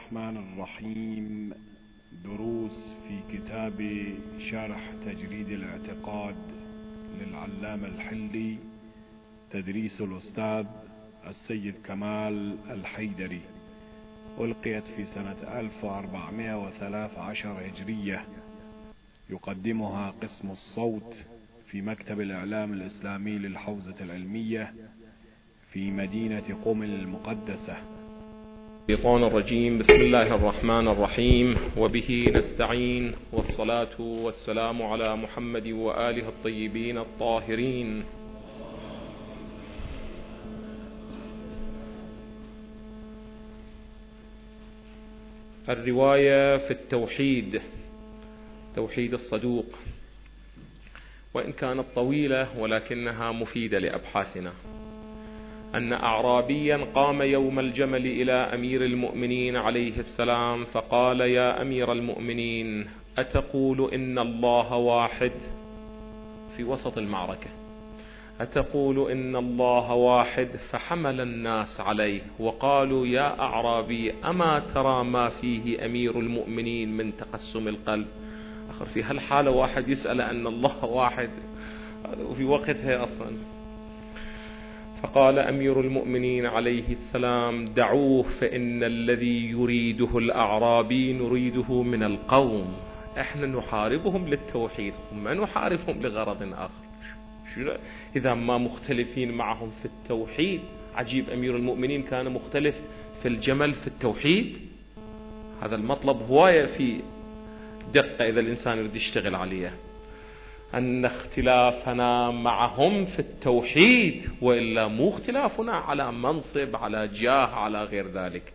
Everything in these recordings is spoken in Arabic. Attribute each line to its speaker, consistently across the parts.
Speaker 1: الرحمن الرحيم. دروس في كتاب شرح تجريد الاعتقاد للعلامة الحلي، تدريس الأستاذ السيد كمال الحيدري، ألقيت في سنة 1413 هجرية. يقدمها قسم الصوت في مكتب الإعلام الإسلامي للحوزة العلمية في مدينة قم المقدسة.
Speaker 2: الشيطان الرجيم. بسم الله الرحمن الرحيم، وبه نستعين، والصلاة والسلام على محمد وآله الطيبين الطاهرين. الرواية في التوحيد، توحيد الصدوق، وإن كانت طويلة ولكنها مفيدة لأبحاثنا. أن أعرابيا قام يوم الجمل إلى أمير المؤمنين عليه السلام فقال: يا أمير المؤمنين، أتقول إن الله واحد؟ في وسط المعركة، أتقول إن الله واحد؟ فحمل الناس عليه وقالوا: يا أعرابي، أما ترى ما فيه أمير المؤمنين من تقسم القلب؟ آخر في هالحالة واحد يسأل أن الله واحد وفي وقتها أصلا. فقال أمير المؤمنين عليه السلام: دعوه، فإن الذي يريده الأعرابي نريده من القوم. احنا نحاربهم للتوحيد، ما نحاربهم لغرض آخر. إذا ما مختلفين معهم في التوحيد. عجيب، أمير المؤمنين كان مختلف في الجمل في التوحيد. هذا المطلب هواية في دقة إذا الإنسان يريد يشتغل عليه، أن اختلافنا معهم في التوحيد، وإلا مو اختلافنا على منصب، على جاه، على غير ذلك.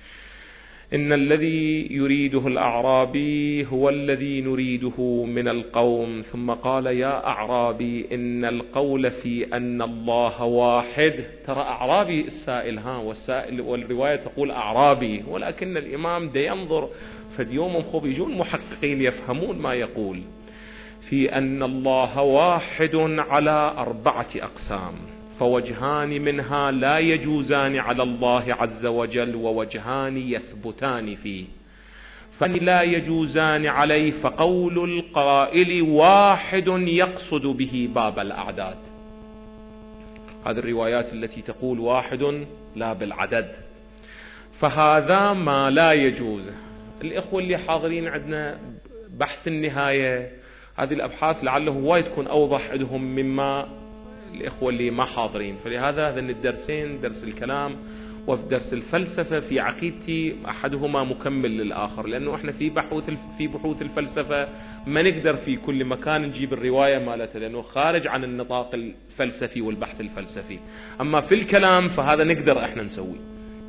Speaker 2: إن الذي يريده الأعرابي هو الذي نريده من القوم. ثم قال: يا أعرابي، إن القول في أن الله واحد. ترى أعرابي السائل، والسائل والرواية تقول أعرابي، ولكن الإمام دا ينظر فديوم خب يجون محققين يفهمون ما يقول. في أن الله واحد على 4 أقسام، فوجهان منها لا يجوزان على الله عز وجل، ووجهان يثبتان فيه. فلا يجوزان عليه فقول القائل واحد يقصد به باب الأعداد. هذه الروايات التي تقول واحد لا بالعدد، فهذا ما لا يجوز. الإخوة اللي حاضرين عندنا بحث النهاية، هذه الأبحاث لعله هواي تكون أوضح عندهم مما الإخوة اللي ما حاضرين. فلهذا هذين الدرسين، درس الكلام وفي درس الفلسفة في عقيدتي، أحدهما مكمل للآخر، لأنه إحنا في بحوث الفلسفة ما نقدر في كل مكان نجيب الرواية مالتها، لأنه خارج عن النطاق الفلسفي والبحث الفلسفي. أما في الكلام فهذا نقدر إحنا نسوي.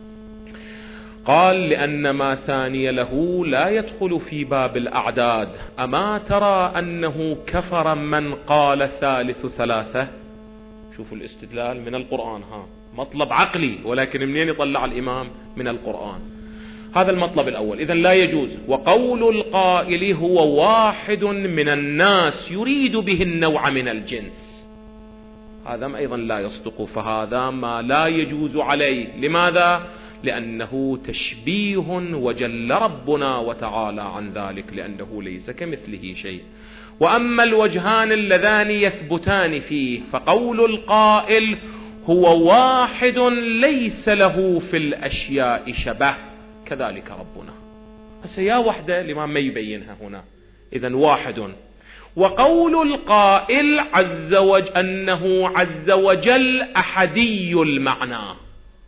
Speaker 2: قال: لأن ما ثاني له لا يدخل في باب الأعداد. أما ترى أنه كفر من قال ثالث 3؟ شوفوا الاستدلال من القرآن، مطلب عقلي، ولكن منين يطلع الإمام؟ من القرآن. هذا المطلب الأول، إذن لا يجوز. وقول القائل هو واحد من الناس يريد به النوع من الجنس، هذا أيضا لا يصدق، فهذا ما لا يجوز عليه. لماذا؟ لأنه تشبيه، وجل ربنا وتعالى عن ذلك، لأنه ليس كمثله شيء. وأما الوجهان اللذان يثبتان فيه، فقول القائل هو واحد ليس له في الأشياء شبه، كذلك ربنا. هسه يا وحدة الإمام ما يبينها هنا، إذن واحد. وقول القائل أنه عز وجل أحدي المعنى.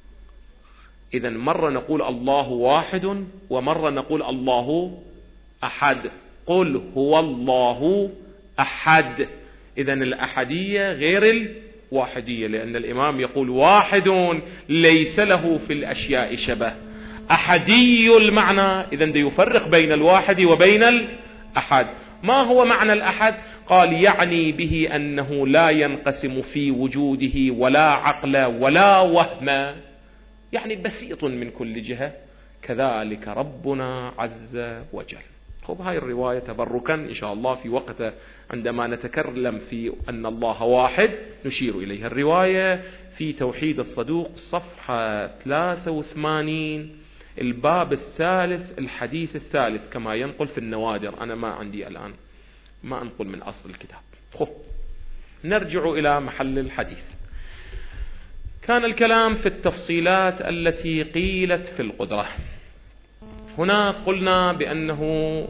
Speaker 2: إذن مرة نقول الله واحد، ومرة نقول الله أحد. قل هو الله أحد. إذن الأحدية غير الواحدية، لأن الإمام يقول واحد ليس له في الأشياء شبه، أحدي المعنى. إذن ده يفرق بين الواحد وبين الأحد. ما هو معنى الأحد؟ قال: يعني به أنه لا ينقسم في وجوده ولا عقل ولا وهم، يعني بسيط من كل جهة، كذلك ربنا عز وجل. هاي الرواية تبركا إن شاء الله في وقت عندما نتكلم في أن الله واحد نشير إليها. الرواية في توحيد الصدوق صفحة 83 الباب الثالث الحديث الثالث كما ينقل في النوادر. أنا ما عندي الآن، ما أنقل من أصل الكتاب. نرجع إلى محل الحديث. كان الكلام في التفصيلات التي قيلت في القدرة. هنا قلنا بأنه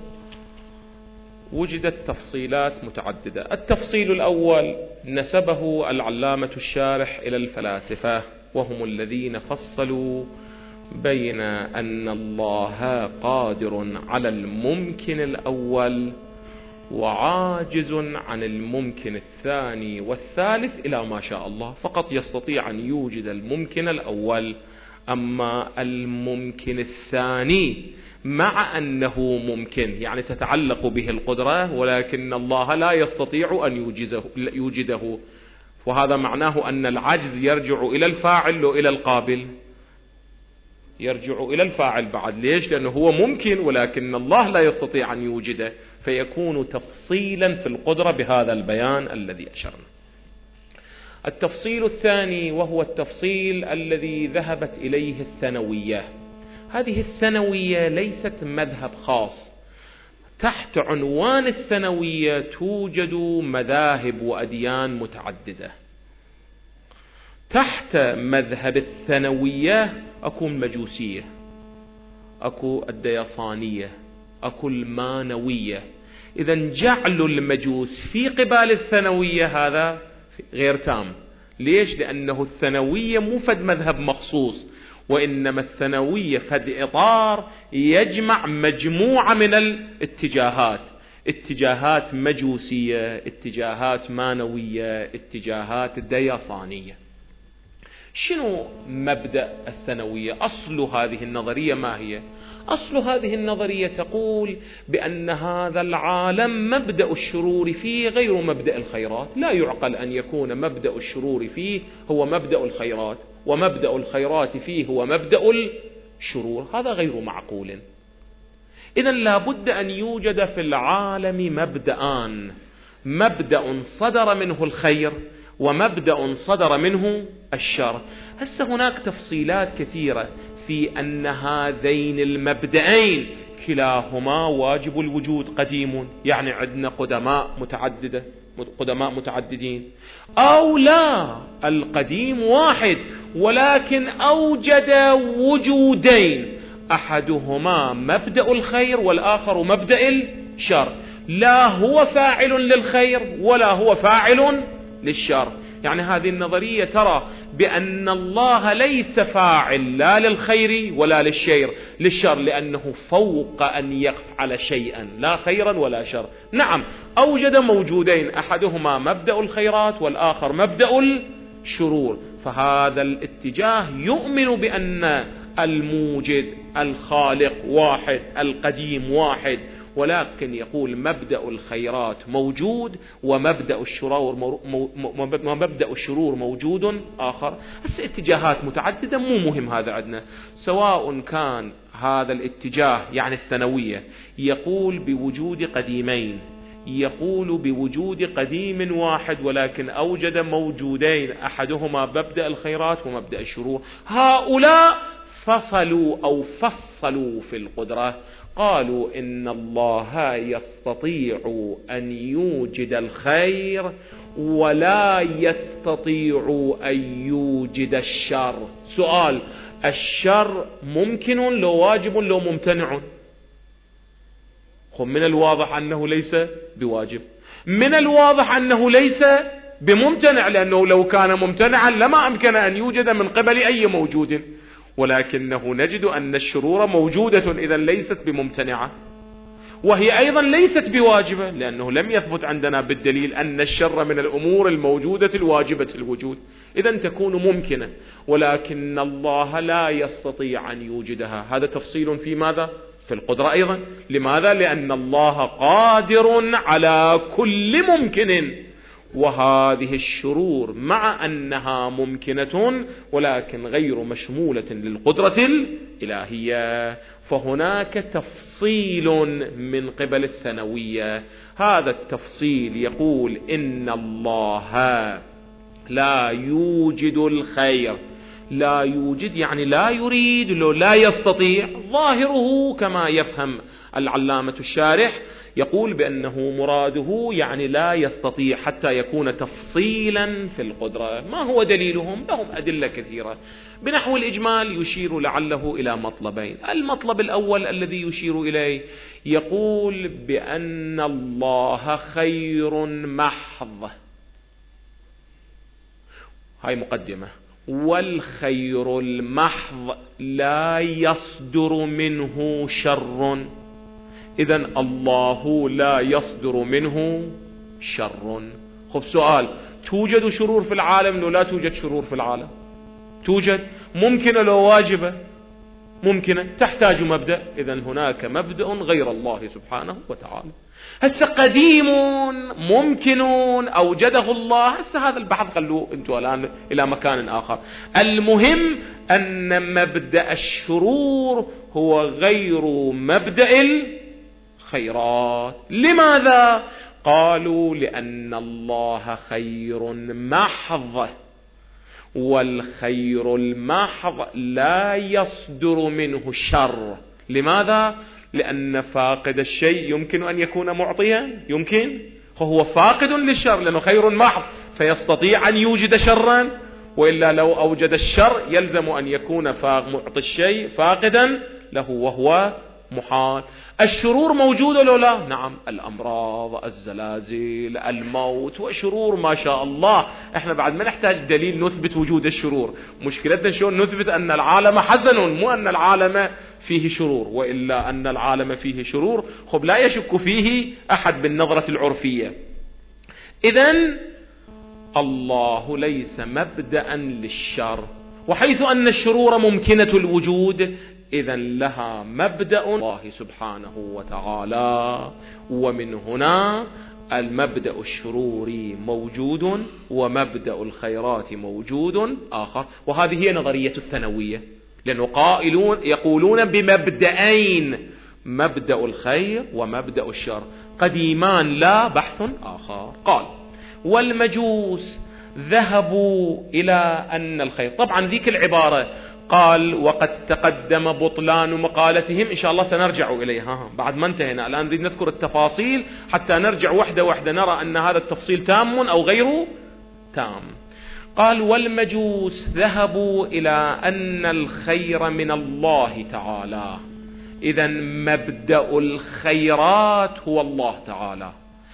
Speaker 2: وجدت تفصيلات متعددة. التفصيل الأول نسبه العلامة الشارح إلى الفلاسفة، وهم الذين فصلوا بين أن الله قادر على الممكن الأول وعاجز عن الممكن الثاني والثالث إلى ما شاء الله، فقط يستطيع أن يوجد الممكن الأول، أما الممكن الثاني مع أنه ممكن يعني تتعلق به القدرة، ولكن الله لا يستطيع أن يوجده، وهذا معناه أن العجز يرجع إلى الفاعل وإلى القابل، يرجع إلى الفاعل بعد. ليش؟ لأنه هو ممكن ولكن الله لا يستطيع أن يوجده، فيكون تفصيلا في القدرة بهذا البيان الذي أشرنا. التفصيل الثاني وهو التفصيل الذي ذهبت إليه الثانوية. هذه الثانوية ليست مذهب خاص، تحت عنوان الثانوية توجد مذاهب وأديان متعددة. تحت مذهب الثانوية أكو المجوسية، أكو الدياصانية، أكو المانوية. إذن جعل المجوس في قبال الثانوية هذا غير تام. ليش؟ لأنه الثانوية مو فد مذهب مخصوص، وإنما الثانوية فد إطار يجمع مجموعة من الاتجاهات، اتجاهات مجوسية، اتجاهات مانوية، اتجاهات دياصانية. شنو مبدأ الثانوية؟ أصل هذه النظرية ما هي؟ أصل هذه النظرية تقول بأن هذا العالم مبدأ الشرور فيه غير مبدأ الخيرات. لا يعقل أن يكون مبدأ الشرور فيه هو مبدأ الخيرات، ومبدأ الخيرات فيه هو مبدأ الشرور. هذا غير معقول. إذن لا بد أن يوجد في العالم مبدأان، مبدأ صدر منه الخير ومبدأ صدر منه الشر. هسه هناك تفصيلات كثيرة في أن هذين المبدأين كلاهما واجب الوجود قديم، يعني عندنا قدماء متعددين، أو لا، القديم واحد ولكن أوجد وجودين، أحدهما مبدأ الخير والآخر مبدأ الشر. لا هو فاعل للخير ولا هو فاعل للشر. يعني هذه النظرية ترى بأن الله ليس فاعل لا للخير ولا للشر، لأنه فوق أن يفعل شيئا، لا خيرا ولا شر. نعم أوجد موجودين، أحدهما مبدأ الخيرات والآخر مبدأ الشرور. فهذا الاتجاه يؤمن بأن الموجد الخالق واحد، القديم واحد، ولكن يقول مبدأ الخيرات موجود ومبدأ الشرور موجود آخر. بس اتجاهات متعددة مو مهم هذا عندنا، سواء كان هذا الاتجاه يعني الثانوية يقول بوجود قديمين، يقول بوجود قديم واحد ولكن أوجد موجودين، أحدهما مبدأ الخيرات ومبدأ الشرور. هؤلاء فصلوا في القدرة، قالوا إن الله يستطيع أن يوجد الخير ولا يستطيع أن يوجد الشر. سؤال: الشر ممكن لو واجب لو ممتنع؟ من الواضح أنه ليس بواجب، من الواضح أنه ليس بممتنع، لأنه لو كان ممتنعا لما أمكن أن يوجد من قبل أي موجود، ولكنه نجد أن الشرور موجودة، إذا ليست بممتنعة، وهي أيضا ليست بواجبة، لأنه لم يثبت عندنا بالدليل أن الشر من الأمور الموجودة الواجبة الوجود، إذا تكون ممكنة، ولكن الله لا يستطيع أن يوجدها. هذا تفصيل في ماذا؟ في القدرة أيضا. لماذا؟ لأن الله قادر على كل ممكن، وهذه الشرور مع أنها ممكنة ولكن غير مشمولة للقدرة الإلهية. فهناك تفصيل من قبل الثانوية. هذا التفصيل يقول إن الله لا يوجد الخير، لا يوجد يعني لا يريد، لو لا يستطيع. ظاهره كما يفهم العلامة الشارح يقول بأنه مراده يعني لا يستطيع حتى يكون تفصيلا في القدرة. ما هو دليلهم؟ لهم أدلة كثيرة. بنحو الإجمال يشير لعله إلى مطلبين. المطلب الأول الذي يشير إليه يقول بأن الله خير محض، هاي مقدمة، والخير المحض لا يصدر منه شر. إذن الله لا يصدر منه شر. خب سؤال، توجد شرور في العالم لو لا توجد شرور في العالم؟ توجد. ممكنة لو واجبة؟ ممكنة. تحتاج مبدأ. إذن هناك مبدأ غير الله سبحانه وتعالى. هسه قديم ممكن أوجده الله، هسه هذا البحث خلوه انتوا الآن إلى مكان آخر. المهم أن مبدأ الشرور هو غير مبدأ الخيرات. لماذا؟ قالوا لأن الله خير محض، والخير المحض لا يصدر منه الشر. لماذا؟ لأن فاقد الشيء يمكن أن يكون معطيا، يمكن، هو فاقد للشر لأنه خير محض فيستطيع أن يوجد شرا، وإلا لو أوجد الشر يلزم أن يكون معطي الشيء فاقدا له وهو محال. الشرور موجودة لو لا؟ نعم، الأمراض، الزلازل، الموت، وشرور ما شاء الله. احنا بعد ما نحتاج دليل نثبت وجود الشرور. مشكلتنا شلون نثبت أن العالم حسن، مو أن العالم فيه شرور، وإلا أن العالم فيه شرور خب لا يشك فيه أحد بالنظرة العرفية. إذن الله ليس مبدأ للشر، وحيث أن الشرور ممكنة الوجود إذن لها مبدأ الله سبحانه وتعالى. ومن هنا المبدأ الشروري موجود ومبدأ الخيرات موجود آخر. وهذه هي نظرية الثانوية، لأنه قائلون يقولون بمبدأين، مبدأ الخير ومبدأ الشر، قديمان لا بحث آخر. قال والمجوس ذهبوا إلى أن الخير، طبعا ذيك العبارة قال وقد تقدم بطلان مقالتهم، إن شاء الله سنرجع إليها بعد ما انتهينا. الآن نريد نذكر التفاصيل حتى نرجع وحدة وحدة نرى أن هذا التفصيل تام أو غير تام. قال والمجوس ذهبوا إلى أن الخير من الله تعالى، إذن مبدأ الخيرات هو الله تعالى،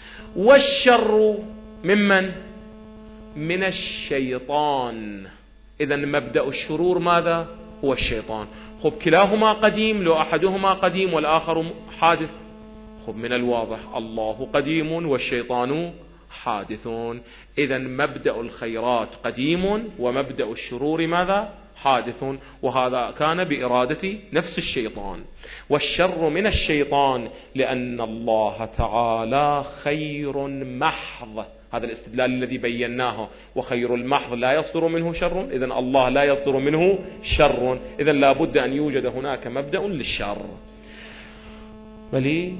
Speaker 2: والشر ممن؟ من الشيطان. إذن مبدأ الشرور ماذا؟ هو الشيطان. خب كلاهما قديم، لو أحدهما قديم والآخر حادث. خب من الواضح الله قديم والشيطان حادثون. إذن مبدأ الخيرات قديم ومبدأ الشرور ماذا؟ حادث، وهذا كان بإرادة نفس الشيطان. والشر من الشيطان لأن الله تعالى خير محض، هذا الاستدلال الذي بيناه، وخير المحض لا يصدر منه شر، إذن الله لا يصدر منه شر، إذن لا بد أن يوجد هناك مبدأ للشر. بل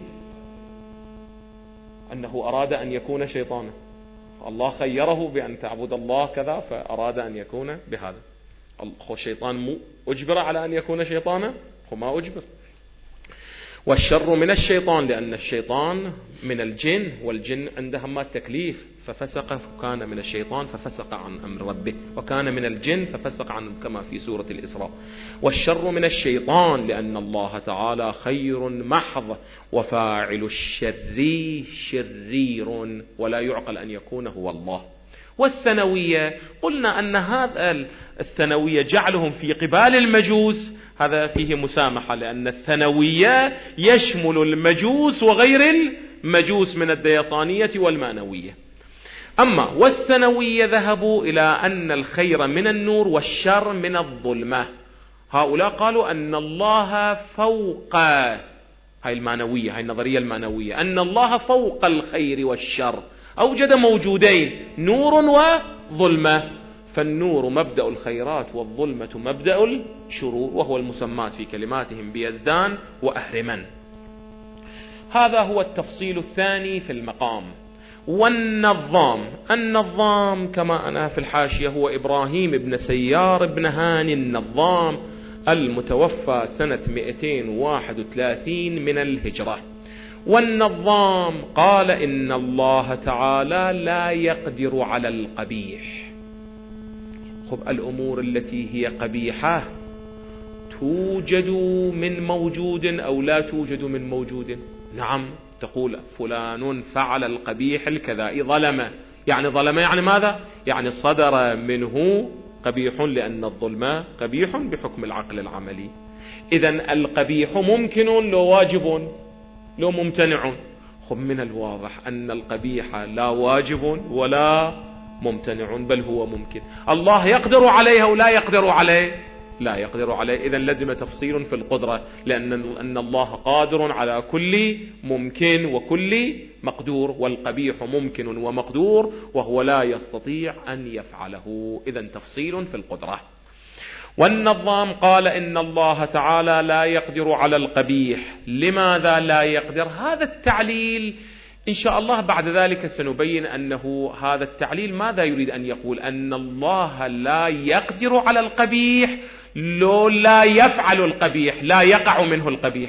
Speaker 2: أنه أراد أن يكون شيطانا، الله خيره بأن تعبد الله كذا فأراد أن يكون بهذا. الشيطان مو أجبر على أن يكون شيطانا، هو ما أجبر. والشر من الشيطان لأن الشيطان من الجن، والجن عنده ما التكليف، ففسق فكان من الشيطان ففسق عن أمر ربه، وكان من الجن ففسق عنه كما في سورة الإسراء. والشر من الشيطان لأن الله تعالى خير محض، وفاعل الشر شرير، ولا يعقل أن يكون هو الله. والثانوية قلنا أن هذا الثانوية جعلهم في قبال المجوس هذا فيه مسامحة، لأن الثانوية يشمل المجوس وغير المجوس من الديصانية والمانوية. أما والثانوية ذهبوا إلى أن الخير من النور والشر من الظلمة. هؤلاء قالوا أن الله فوق، هاي المانوية، هاي النظرية المانوية، أن الله فوق الخير والشر، أوجد موجودين نور وظلمة، فالنور مبدأ الخيرات والظلمة مبدأ الشرور، وهو المسمات في كلماتهم بيزدان وأهرمن. هذا هو التفصيل الثاني في المقام. النظام كما أنا في الحاشية هو إبراهيم بن سيار بن هاني النظام، المتوفى سنة 231 من الهجرة. والنظام قال إن الله تعالى لا يقدر على القبيح. الأمور التي هي قبيحة توجد من موجود أو لا توجد من موجود؟ نعم، تقول فلان فعل القبيح الكذا، ظلم، يعني ماذا؟ يعني صدر منه قبيح، لأن الظلم قبيح بحكم العقل العملي. إذن القبيح ممكن لو واجب لو ممتنع. من الواضح أن القبيح لا واجب ولا ممتنع، بل هو ممكن. الله يقدر عليه أو لا يقدر عليه؟ لا يقدر عليه. إذن لازم تفصيل في القدرة، لأن الله قادر على كل ممكن وكل مقدور، والقبيح ممكن ومقدور وهو لا يستطيع أن يفعله. إذن تفصيل في القدرة. والنظام قال إن الله تعالى لا يقدر على القبيح. لماذا لا يقدر؟ هذا التعليل إن شاء الله بعد ذلك سنبين أنه هذا التعليل ماذا يريد أن يقول. أن الله لا يقدر على القبيح لو لا يفعل القبيح، لا يقع منه القبيح.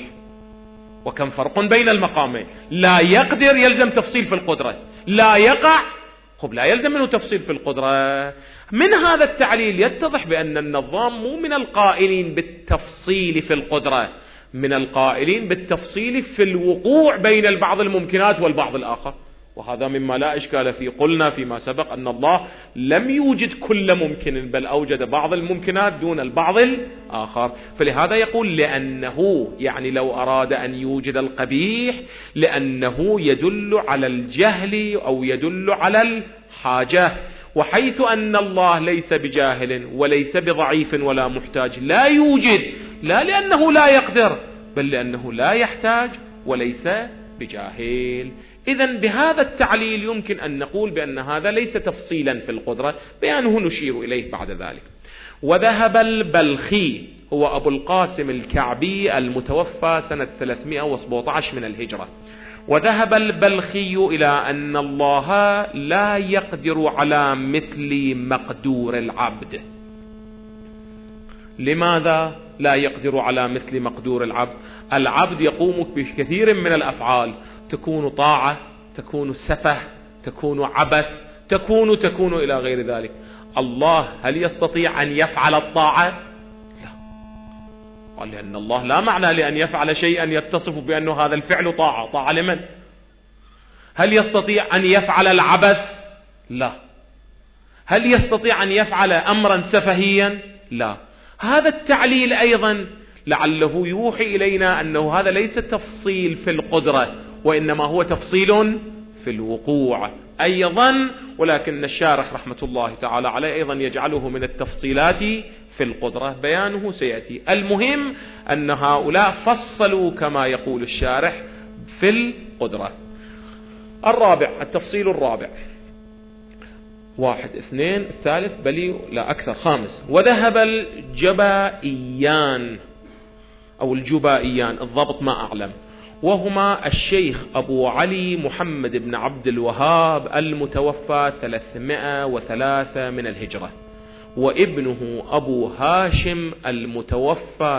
Speaker 2: وكم فرق بين المقامين. لا يقدر يلزم تفصيل في القدرة، لا يقع لا يلزم منه تفصيل في القدرة. من هذا التعليل يتضح بأن النظام مو من القائلين بالتفصيل في القدرة، من القائلين بالتفصيل في الوقوع بين البعض الممكنات والبعض الآخر، وهذا مما لا إشكال فيه. قلنا فيما سبق أن الله لم يوجد كل ممكن، بل أوجد بعض الممكنات دون البعض الآخر. فلهذا يقول لأنه، يعني لو أراد أن يوجد القبيح لأنه يدل على الجهل أو يدل على الحاجة. وحيث أن الله ليس بجاهل وليس بضعيف ولا محتاج لا يوجد، لا لأنه لا يقدر بل لأنه لا يحتاج وليس بجاهل. إذن بهذا التعليل يمكن أن نقول بأن هذا ليس تفصيلا في القدرة، بيانه نشير إليه بعد ذلك. وذهب البلخي، هو أبو القاسم الكعبي المتوفى سنة 317 من الهجرة، وذهب البلخي إلى أن الله لا يقدر على مثل مقدور العبد. لماذا لا يقدر على مثل مقدور العبد؟ العبد يقوم بكثير من الأفعال، تكون طاعة، تكون سفه، تكون عبث، تكون إلى غير ذلك. الله هل يستطيع أن يفعل الطاعة؟ لا، قال لأن الله لا معنى لأن يفعل شيئا يتصف بأنه هذا الفعل طاعة لمن؟ هل يستطيع أن يفعل العبث؟ لا. هل يستطيع أن يفعل أمرا سفهيا؟ لا. هذا التعليل أيضا لعله يوحي إلينا أنه هذا ليس تفصيل في القدرة، وإنما هو تفصيل في الوقوع أيضا، ولكن الشارح رحمة الله تعالى عليه أيضا يجعله من التفصيلات في القدرة، بيانه سيأتي. المهم أن هؤلاء فصلوا كما يقول الشارح في القدرة. الرابع، التفصيل الرابع، 1 2 الثالث بلي لا أكثر 5. وذهب الجبائيان أو الجبائيان، الضبط ما أعلم، وهما الشيخ أبو علي محمد بن عبد الوهاب المتوفى 303 من الهجرة، وابنه أبو هاشم المتوفى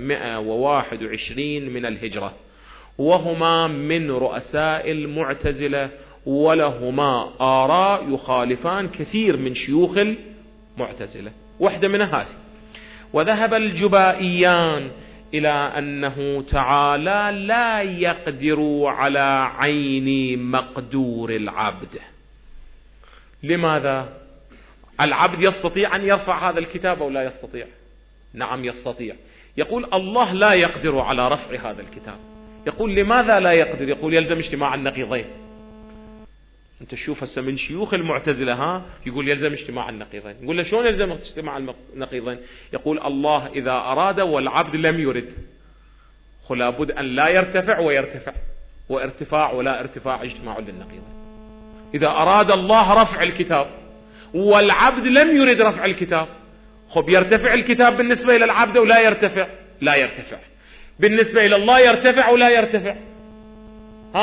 Speaker 2: 321 من الهجرة، وهما من رؤساء المعتزلة، ولهما آراء يخالفان كثير من شيوخ المعتزلة، واحدة من هذه. وذهب الجبائيان إلى أنه تعالى لا يقدر على عين مقدور العبد. لماذا؟ العبد يستطيع أن يرفع هذا الكتاب أو لا يستطيع؟ نعم يستطيع. يقول الله لا يقدر على رفع هذا الكتاب. يقول لماذا لا يقدر؟ يقول يلزم اجتماع النقيضين. انت تشوف هسه من شيوخ المعتزلة يقول يلزم اجتماع النقيضين. نقول له شلون يلزم اجتماع النقيضين؟ يقول الله إذا أراد والعبد لم يرد، لابد أن لا يرتفع ويرتفع، وارتفاع ولا ارتفاع اجتماع للنقيضين. إذا أراد الله رفع الكتاب والعبد لم يرد رفع الكتاب، يرتفع الكتاب بالنسبة إلى العبد ولا يرتفع؟ لا يرتفع. بالنسبة إلى الله يرتفع ولا يرتفع؟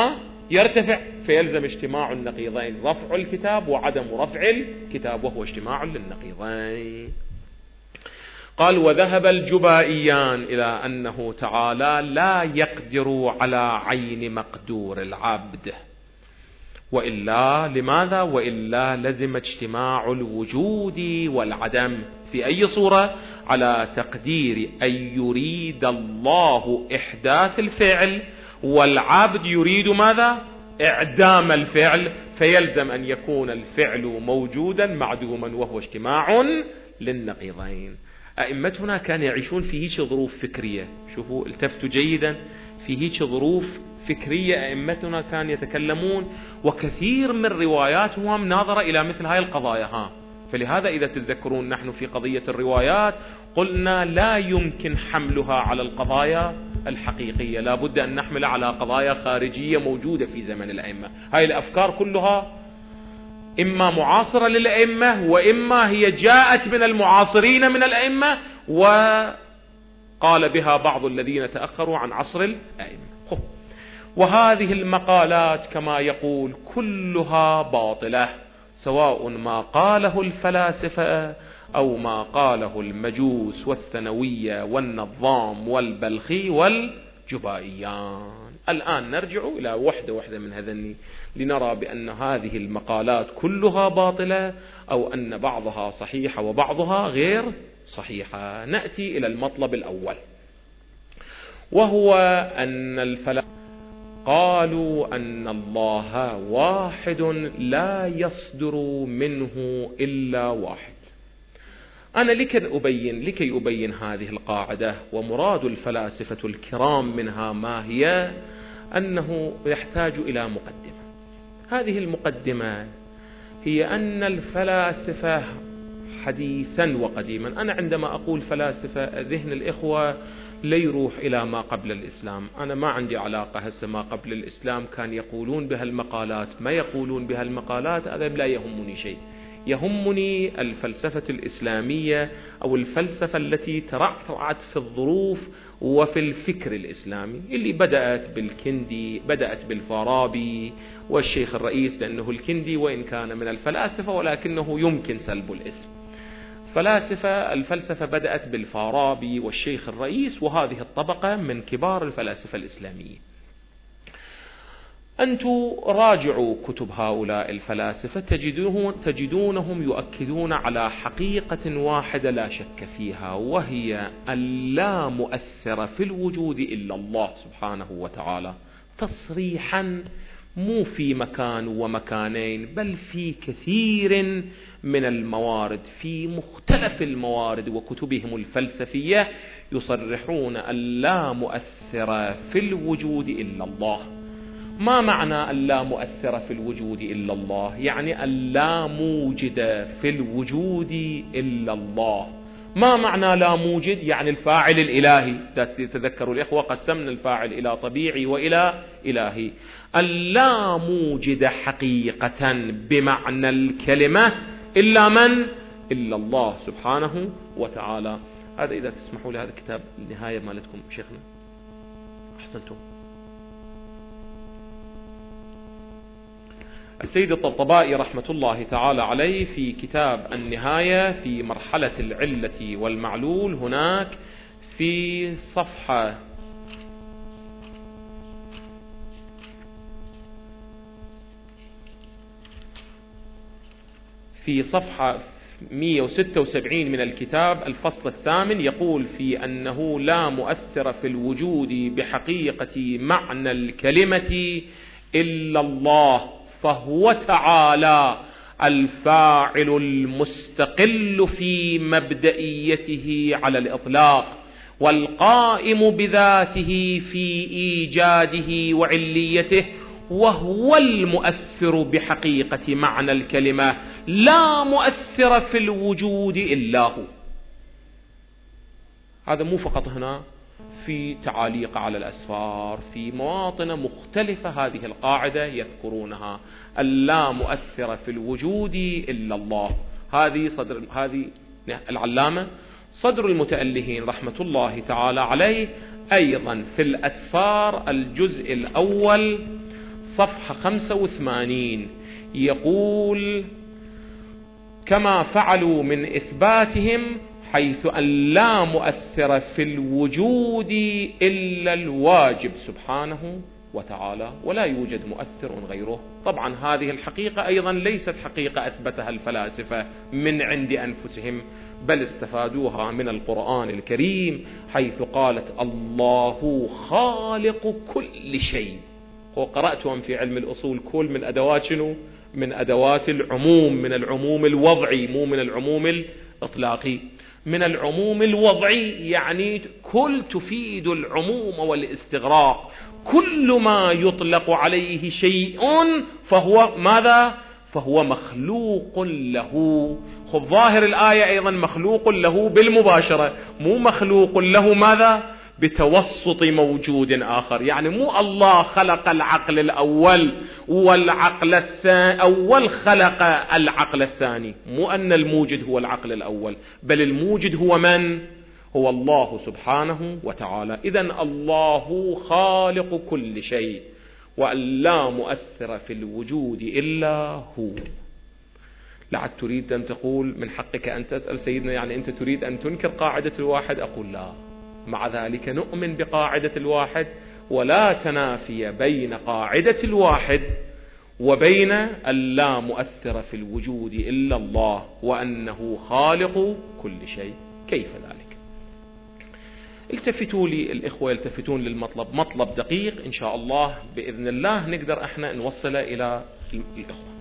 Speaker 2: يرتفع فيلزم اجتماع النقيضين، رفع الكتاب وعدم رفع الكتاب، وهو اجتماع للنقيضين. قال: وذهب الجبائيان إلى أنه تعالى لا يقدر على عين مقدور العبد، وإلا لماذا؟ وإلا لزم اجتماع الوجود والعدم في أي صورة؟ على تقدير أن يريد الله إحداث الفعل والعبد يريد ماذا؟ إعدام الفعل، فيلزم أن يكون الفعل موجودا معدوما، وهو اجتماع للنقيضين. أئمتنا كانوا يعيشون في هيك ظروف فكرية، شوفوا التفتوا جيدا، في هيك ظروف فكرية أئمتنا كانوا يتكلمون، وكثير من رواياتهم ناظرة إلى مثل هاي القضايا. فلهذا إذا تتذكرون نحن في قضية الروايات قلنا لا يمكن حملها على القضايا الحقيقية، لا بد أن نحملها على قضايا خارجية موجودة في زمن الأئمة. هاي الأفكار كلها إما معاصرة للأئمة، وإما هي جاءت من المعاصرين من الأئمة وقال بها بعض الذين تأخروا عن عصر الأئمة. وهذه المقالات كما يقول كلها باطلة، سواء ما قاله الفلاسفة أو ما قاله المجوس والثانوية والنظام والبلخي والجبائيان. الآن نرجع إلى وحدة من هذين لنرى بأن هذه المقالات كلها باطلة، أو أن بعضها صحيحة وبعضها غير صحيحة. نأتي إلى المطلب الأول، وهو أن الفلاسفة قالوا أن الله واحد لا يصدر منه إلا واحد. أنا لكي أبين هذه القاعدة ومراد الفلاسفة الكرام منها ما هي، أنه يحتاج إلى مقدمة. هذه المقدمة هي أن الفلاسفة حديثا وقديما، أنا عندما أقول فلاسفة ذهن الإخوة لا يروح إلى ما قبل الإسلام، أنا ما عندي علاقة هسه ما قبل الإسلام كان يقولون بهالمقالات ما يقولون بهالمقالات، هذا لا يهمني شيء. يهمني الفلسفة الإسلامية أو الفلسفة التي ترعرعت في الظروف وفي الفكر الإسلامي، اللي بدأت بالكندي، بدأت بالفارابي والشيخ الرئيس، لأنه الكندي وإن كان من الفلاسفة ولكنه يمكن سلب الاسم. الفلسفة بدأت بالفارابي والشيخ الرئيس، وهذه الطبقة من كبار الفلاسفة الإسلامية. أنتم راجعوا كتب هؤلاء الفلاسفة تجدونهم يؤكدون على حقيقة واحدة لا شك فيها، وهي اللا مؤثر في الوجود إلا الله سبحانه وتعالى، تصريحا مو في مكان ومكانين، بل في كثير من الموارد، في مختلف الموارد وكتبهم الفلسفية يصرحون اللا مؤثر في الوجود إلا الله. ما معنى اللا مؤثر في الوجود إلا الله؟ يعني اللا موجد في الوجود إلا الله. ما معنى لا موجد؟ يعني الفاعل الإلهي. تذكروا الإخوة قسمنا الفاعل إلى طبيعي وإلى إلهي. اللا موجد حقيقة بمعنى الكلمة إلا من؟ إلا الله سبحانه وتعالى. هذا إذا تسمحوا لي، هذا الكتاب النهاية مالتكم شيخنا، أحسنتم. السيد الطبطبائي رحمة الله تعالى عليه في كتاب النهاية في مرحلة العلة والمعلول، هناك في صفحة 176 من الكتاب الفصل الثامن يقول في أنه لا مؤثر في الوجود بحقيقة معنى الكلمة إلا الله، فهو تعالى الفاعل المستقل في مبدئيته على الإطلاق، والقائم بذاته في إيجاده وعليته، وهو المؤثر بحقيقة معنى الكلمة، لا مؤثر في الوجود إلا هو. هذا مو فقط هنا، في تعاليق على الأسفار في مواطن مختلفة هذه القاعدة يذكرونها، اللا مؤثر في الوجود إلا الله. هذه العلامة صدر المتألهين رحمة الله تعالى عليه أيضا في الأسفار الجزء الأول صفحة 85 يقول: كما فعلوا من إثباتهم حيث أن لا مؤثر في الوجود إلا الواجب سبحانه وتعالى ولا يوجد مؤثر غيره. طبعا هذه الحقيقة أيضا ليست حقيقة أثبتها الفلاسفة من عند أنفسهم، بل استفادوها من القرآن الكريم حيث قالت: الله خالق كل شيء. وقرأتهم في علم الأصول كل من أدوات شنو؟ من أدوات العموم، من العموم الوضعي، مو من العموم الإطلاقي، من العموم الوضعي، يعني كل تفيد العموم والاستغراق. كل ما يطلق عليه شيء فهو ماذا؟ فهو مخلوق له. خب ظاهر الآية أيضا مخلوق له بالمباشرة، مو مخلوق له ماذا؟ بتوسط موجود آخر. يعني مو الله خلق العقل الأول والعقل الثاني أول خلق العقل الثاني، مو أن الموجد هو العقل الأول، بل الموجد هو من؟ هو الله سبحانه وتعالى. إذن الله خالق كل شيء وأن لا مؤثر في الوجود إلا هو. لعد تريد أن تقول من حقك أن تسأل سيدنا يعني أنت تريد أن تنكر قاعدة الواحد؟ أقول لا، مع ذلك نؤمن بقاعدة الواحد، ولا تنافي بين قاعدة الواحد وبين اللا مؤثر في الوجود إلا الله وأنه خالق كل شيء. كيف ذلك؟ التفتوا لي الإخوة، يلتفتون للمطلب، مطلب دقيق إن شاء الله بإذن الله نقدر احنا نوصل إلى الإخوة.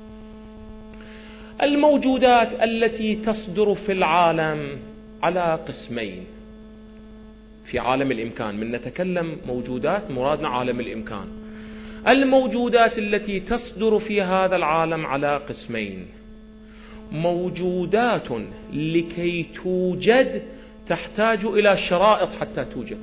Speaker 2: الموجودات التي تصدر في العالم على قسمين. في عالم الإمكان، من نتكلم موجودات مرادنا عالم الإمكان. الموجودات التي تصدر في هذا العالم على قسمين: موجودات لكي توجد تحتاج إلى شرائط حتى توجد.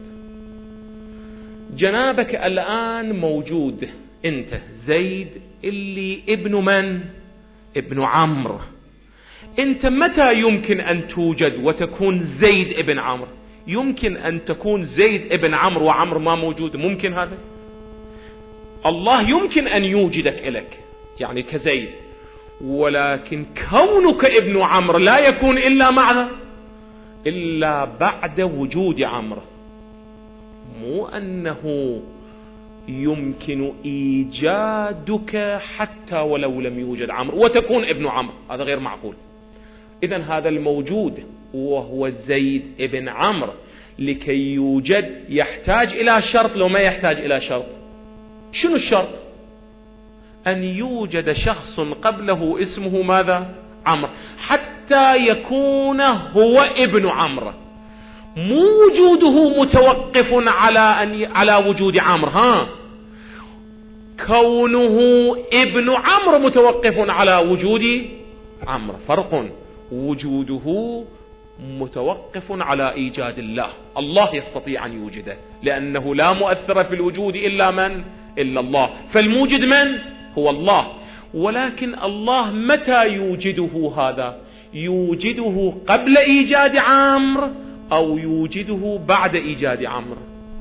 Speaker 2: جنابك الآن موجود أنت زيد اللي ابن من؟ ابن عمرو. أنت متى يمكن أن توجد وتكون زيد ابن عمرو؟ يمكن أن تكون زيد ابن عمرو وعمرو ما موجود؟ ممكن هذا؟ الله يمكن أن يوجدك إليك يعني كزيد، ولكن كونك ابن عمرو لا يكون إلا ماذا؟ إلا بعد وجود عمرو. مو أنه يمكن إيجادك حتى ولو لم يوجد عمرو وتكون ابن عمرو، هذا غير معقول. إذن هذا الموجود وهو زيد ابن عمرو لكي يوجد يحتاج إلى شرط، لو ما يحتاج إلى شرط. شنو الشرط؟ أن يوجد شخص قبله اسمه ماذا؟ عمرو، حتى يكون هو ابن عمرو. مو وجوده متوقف على وجود عمرو، كونه ابن عمرو متوقف على وجود عمرو. فرق. وجوده متوقف على إيجاد الله. الله يستطيع أن يوجده لأنه لا مؤثر في الوجود إلا من؟ إلا الله. فالموجد من؟ هو الله. ولكن الله متى يوجده هذا؟ يوجده قبل إيجاد عمرو أو يوجده بعد إيجاد عمرو؟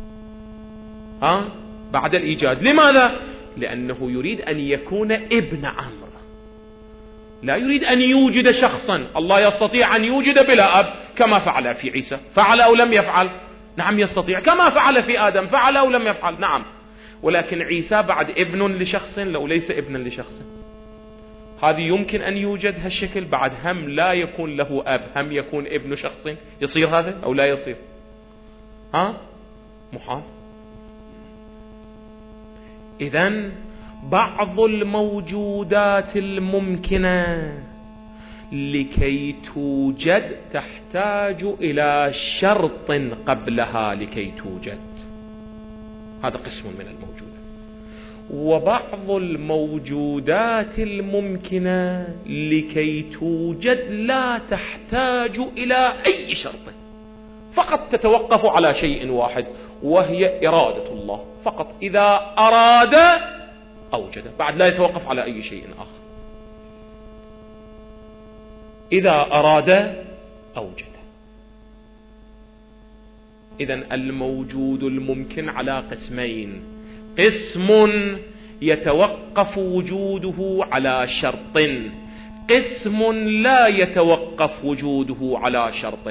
Speaker 2: بعد الإيجاد. لماذا؟ لأنه يريد أن يكون ابن عمرو، لا يريد أن يوجد شخصا. الله يستطيع أن يوجد بلا أب كما فعل في عيسى. فعل أو لم يفعل؟ نعم يستطيع. كما فعل في آدم. فعل أو لم يفعل؟ نعم. ولكن عيسى بعد ابن لشخص لو ليس ابنا لشخص. هذه يمكن أن يوجد هالشكل بعد هم لا يكون له أب، هم يكون ابن شخص. يصير هذا أو لا يصير؟ محال. إذن بعض الموجودات الممكنة لكي توجد تحتاج إلى شرط قبلها لكي توجد. هذا قسم من الموجودات. وبعض الموجودات الممكنة لكي توجد لا تحتاج إلى أي شرط، فقط تتوقف على شيء واحد وهي إرادة الله. فقط إذا أراد أوجد، بعد لا يتوقف على أي شيء آخر. إذا أراد أوجد. إذن الموجود الممكن على قسمين: قسم يتوقف وجوده على شرط، قسم لا يتوقف وجوده على شرط.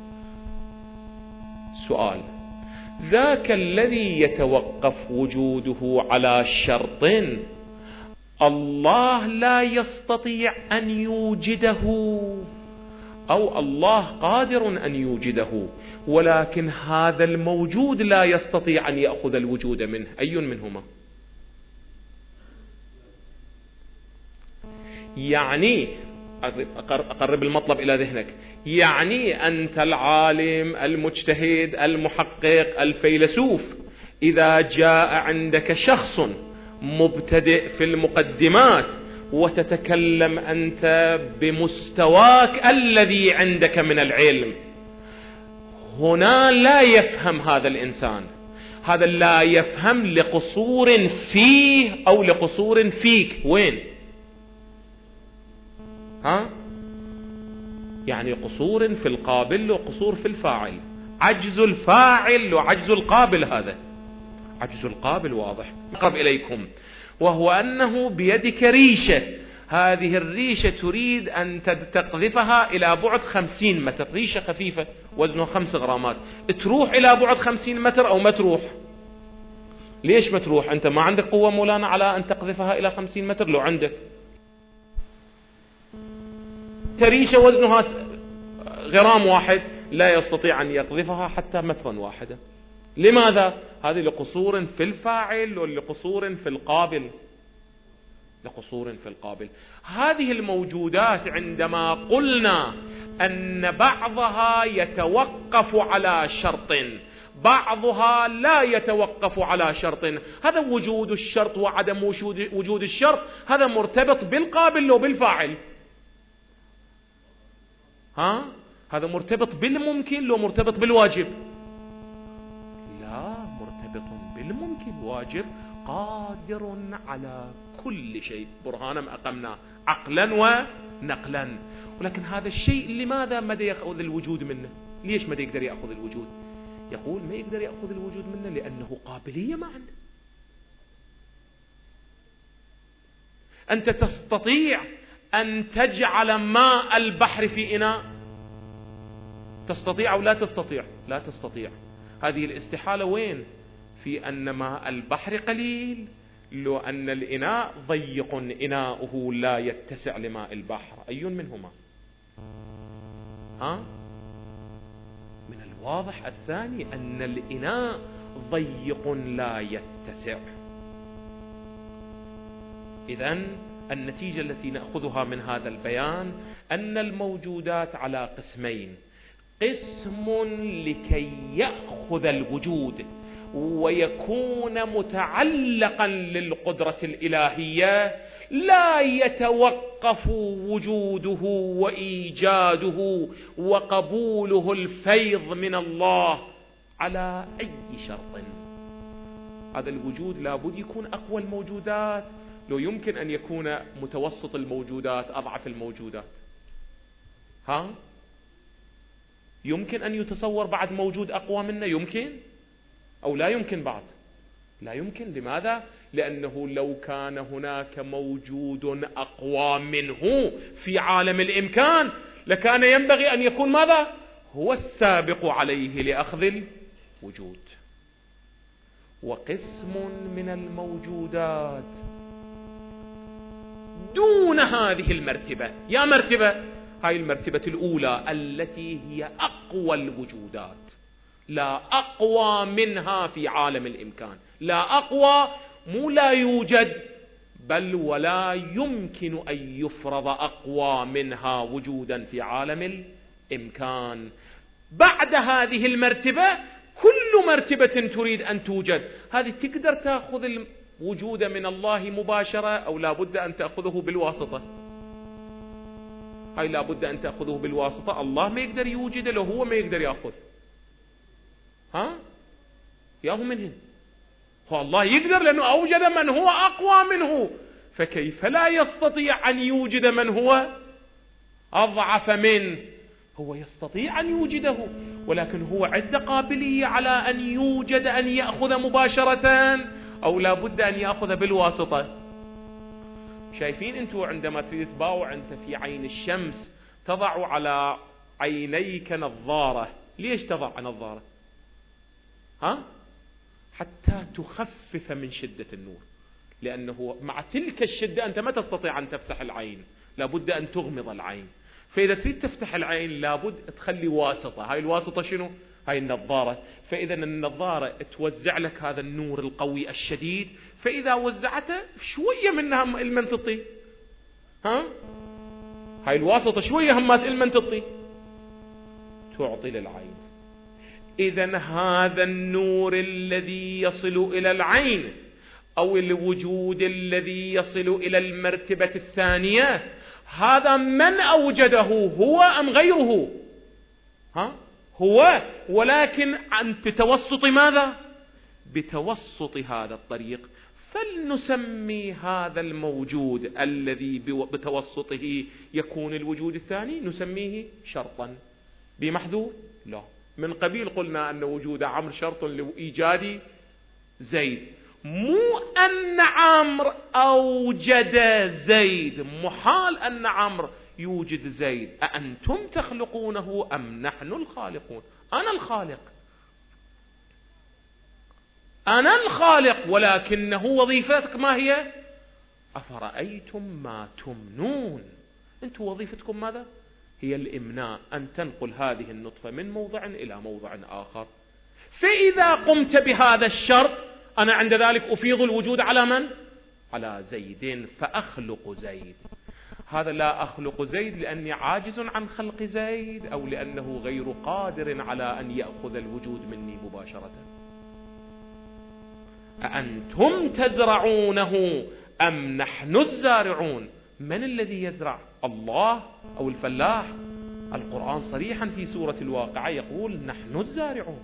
Speaker 2: سؤال: ذاك الذي يتوقف وجوده على شرط الله لا يستطيع أن يوجده، أو الله قادر أن يوجده ولكن هذا الموجود لا يستطيع أن يأخذ الوجود منه؟ أي منهما؟ يعني أقرب المطلب إلى ذهنك، يعني أنت العالم المجتهد المحقق الفيلسوف، إذا جاء عندك شخص مبتدئ في المقدمات وتتكلم أنت بمستواك الذي عندك من العلم، هنا لا يفهم هذا الإنسان، هذا لا يفهم لقصور فيه أو لقصور فيك. وين؟ يعني قصور في القابل وقصور في الفاعل، عجز الفاعل وعجز القابل، هذا عجز القابل واضح. أقرب إليكم، وهو أنه بيدك ريشة، هذه الريشة تريد أن تقذفها إلى بعد 50 متر، ريشة خفيفة وزنها 5 غرامات، تروح إلى بعد 50 متر أو ما تروح؟ ليش ما تروح؟ أنت ما عندك قوة مولانا على أن تقذفها إلى 50 متر؟ لو عندك ريشة وزنها غرام واحد لا يستطيع أن يقذفها حتى مترا واحدا. لماذا؟ هذه لقصور في الفاعل ولقصور في القابل، لقصور في القابل. هذه الموجودات عندما قلنا أن بعضها يتوقف على شرط بعضها لا يتوقف على شرط، هذا وجود الشرط وعدم وجود الشرط هذا مرتبط بالقابل وبالفاعل. هذا مرتبط بالممكن لو مرتبط بالواجب؟ لا، مرتبط بالممكن. واجب قادر على كل شيء، برهانا أقمنا عقلا ونقلا. ولكن هذا الشيء لماذا ما يأخذ الوجود منه؟ ليش ما يقدر يأخذ الوجود؟ يقول ما يقدر يأخذ الوجود منه لأنه قابلية ما عنده. أنت تستطيع أن تجعل ماء البحر في إناء؟ تستطيع أو لا تستطيع؟ لا تستطيع. هذه الاستحالة وين؟ في أن ماء البحر قليل، لو أن الإناء ضيق إناؤه لا يتسع لماء البحر. أي منهما؟ من الواضح الثاني، أن الإناء ضيق لا يتسع. إذن النتيجة التي نأخذها من هذا البيان أن الموجودات على قسمين: قسم لكي يأخذ الوجود ويكون متعلقا للقدرة الإلهية، لا يتوقف وجوده وإيجاده وقبوله الفيض من الله على أي شرط. هذا الوجود لابد يكون أقوى الموجودات، لو يمكن أن يكون متوسط الموجودات أضعف الموجودات. يمكن أن يتصور بعد موجود أقوى منه؟ يمكن أو لا يمكن؟ بعد لا يمكن. لماذا؟ لأنه لو كان هناك موجود أقوى منه في عالم الإمكان لكان ينبغي أن يكون ماذا؟ هو السابق عليه لأخذ الوجود. وقسم من الموجودات دون هذه المرتبة. يا مرتبة، هاي المرتبة الأولى التي هي أقوى الوجودات، لا أقوى منها في عالم الإمكان، لا أقوى، مو لا يوجد، بل ولا يمكن أن يفرض أقوى منها وجودا في عالم الإمكان. بعد هذه المرتبة كل مرتبة تريد أن توجد، هذه تقدر تأخذ الوجود من الله مباشرة أو لا بد أن تأخذه بالواسطة؟ هاي لا بد أن تأخذه بالواسطة. الله ما يقدر يوجد له، هو ما يقدر يأخذ. ياهو منهن. هو الله يقدر لأنه أوجد من هو أقوى منه، فكيف لا يستطيع أن يوجد من هو أضعف منه؟ هو يستطيع أن يوجده، ولكن هو عنده قابلية على أن يوجد، أن يأخذ مباشرة. أو لا بد أن يأخذ بالواسطة. شايفين أنتوا عندما تتباوع أنت في عين الشمس تضع على عينيك نظارة. ليش تضع نظارة؟ حتى تخفف من شدة النور، لأنه مع تلك الشدة أنت ما تستطيع أن تفتح العين، لابد أن تغمض العين. فإذا تريد تفتح العين لابد تخلي واسطة. هاي الواسطة شنو؟ هاي النظارة. فإذا النظارة توزع لك هذا النور القوي الشديد، فإذا وزعته شوية منها المن تطي. هاي الواسطة شوية همات المن تطي تعطي للعين. إذا هذا النور الذي يصل إلى العين أو الوجود الذي يصل إلى المرتبة الثانية، هذا من أوجده، هو أم غيره؟ هو، ولكن بتوسط ماذا؟ بتوسط هذا الطريق. فلنسمي هذا الموجود الذي بتوسطه يكون الوجود الثاني نسميه شرطا بمحذور؟ لا، من قبيل قلنا أن وجود عمرو شرط لإيجاد زيد، مو أن عمرو أوجد زيد. محال أن عمرو يوجد زيد. أأنتم تخلقونه أم نحن الخالقون؟ أنا الخالق، ولكنه وظيفتك ما هي؟ أفرأيتم ما تمنون. أنتم وظيفتكم ماذا؟ هي الإمناء، أن تنقل هذه النطفة من موضع إلى موضع آخر. فإذا قمت بهذا الشرط أنا عند ذلك أفيض الوجود على من؟ على زيد، فأخلق زيد. هذا لا أخلق زيد لأني عاجز عن خلق زيد، أو لأنه غير قادر على أن يأخذ الوجود مني مباشرة. أأنتم تزرعونه أم نحن الزارعون؟ من الذي يزرع؟ الله أو الفلاح؟ القرآن صريحا في سورة الواقعة يقول نحن الزارعون.